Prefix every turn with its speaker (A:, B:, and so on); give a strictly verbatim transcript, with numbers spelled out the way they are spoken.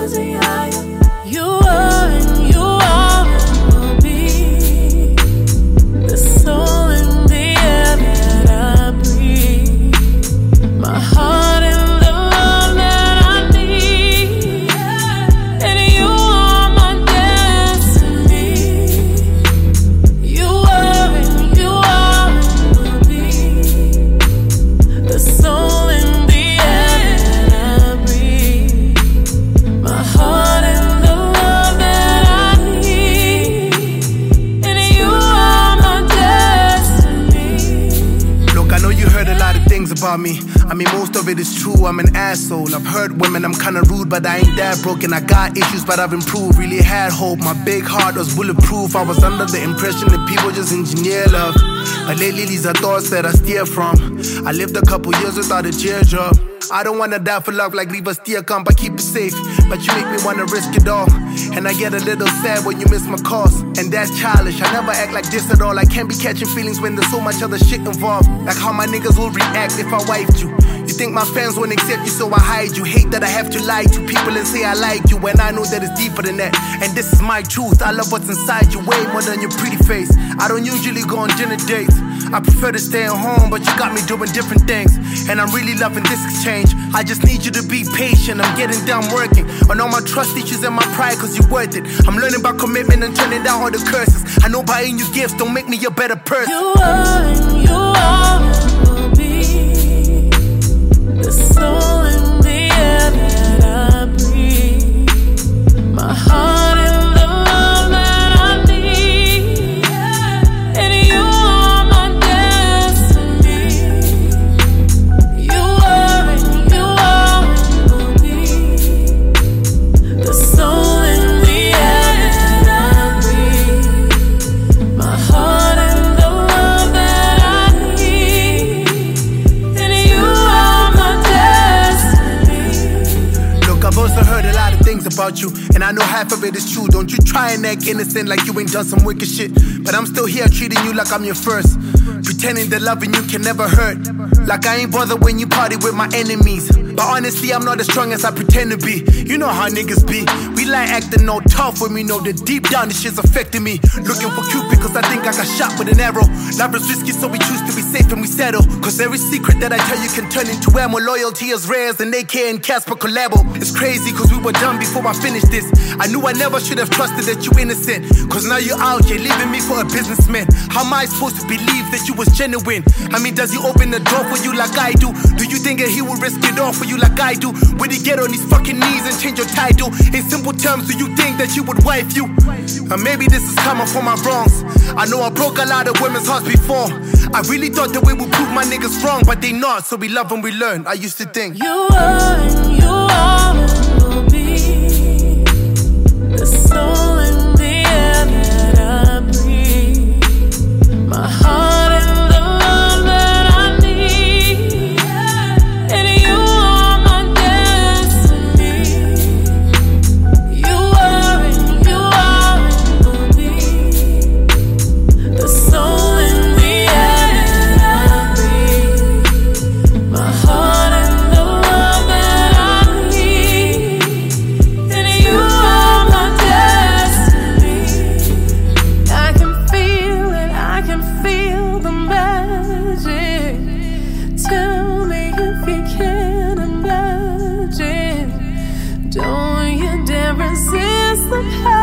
A: chosen, yeah, yeah. You are and you are and will be the soul in the air that I breathe. My heart and the love that I need, and you are my destiny. You are and you are and will be the soul in the air that I breathe. My heart and the love that I need, and you are my destiny.
B: Look, I know you heard a lot of things about me. I mean, most of it is true, I'm an asshole. I've heard women, I'm kinda rude, but I ain't that broken. I got issues, but I've improved. Really had hope, my big heart was bulletproof. I was under the impression that people just engineer love, but lately these are thoughts that I steer from. I lived a couple years without a teardrop. I don't wanna die for love like leave a steer camp, I keep it safe, but you make me wanna risk it all. And I get a little sad when you miss my calls, and that's childish. I never act like this at all. I can't be catching feelings when there's so much other shit involved. Like how my niggas will react if I wiped you. You think my fans won't accept you, so I hide you. Hate that I have to lie to people and say I like you, when I know that it's deeper than that. And this is my truth, I love what's inside you way more than your pretty face. I don't usually go on dinner dates, I prefer to stay at home, but you got me doing different things, and I'm really loving this exchange. I just need you to be patient, I'm getting done working on all my trust issues and my pride, cause you're worth it. I'm learning about commitment and turning down all the curses. I know buying you gifts don't make me a better person.
A: You are and you are and will be the soul in the air that I breathe. My heart and the love that I need, and you are my destiny. You are and you are and will be the soul in the air that I breathe. My heart and the love that I need, and you are my destiny.
B: Look, I've also heard a lot of things about you, and I know half of it is true. Don't you try and act innocent like you ain't done some wicked shit, but I'm still here treating you like I'm your first, pretending that loving you can never hurt. Like I ain't bothered when you party with my enemies, but honestly I'm not as strong as I pretend to be. You know how niggas be, we like acting all tough when we know that deep down this shit's affecting me. Looking for Cupid cause I think I got shot with an arrow. Life is risky so we choose to be safe and we settle, cause every secret that I tell you can turn into ammo. Loyalty is rare as an A K and Casper collabo. It's crazy cause we were done before I finished this. I knew I never should have trusted that you innocent, cause now you're out here leaving me for a businessman. How am I supposed to believe that you was genuine? I mean, does he open the door for you like I do? Do you think that he would risk it all for you like I do? Would he get on his fucking knees and change your title? In simple terms, do you think that he would wife you? And maybe this is karma for my wrongs. I know I broke a lot of women's hearts before. I really thought that we would prove my niggas wrong, but they not, so we love and we learn. I used to think
A: You are and you are and will be the soul in the air that I breathe. My heart and the love that I need, and you are my destiny. You are and you are and will be the soul in the air that I breathe. My heart and the love that I need, and you are my destiny. I can feel it, I can feel the magic. Tell me if you can imagine. Don't you dare resist the power.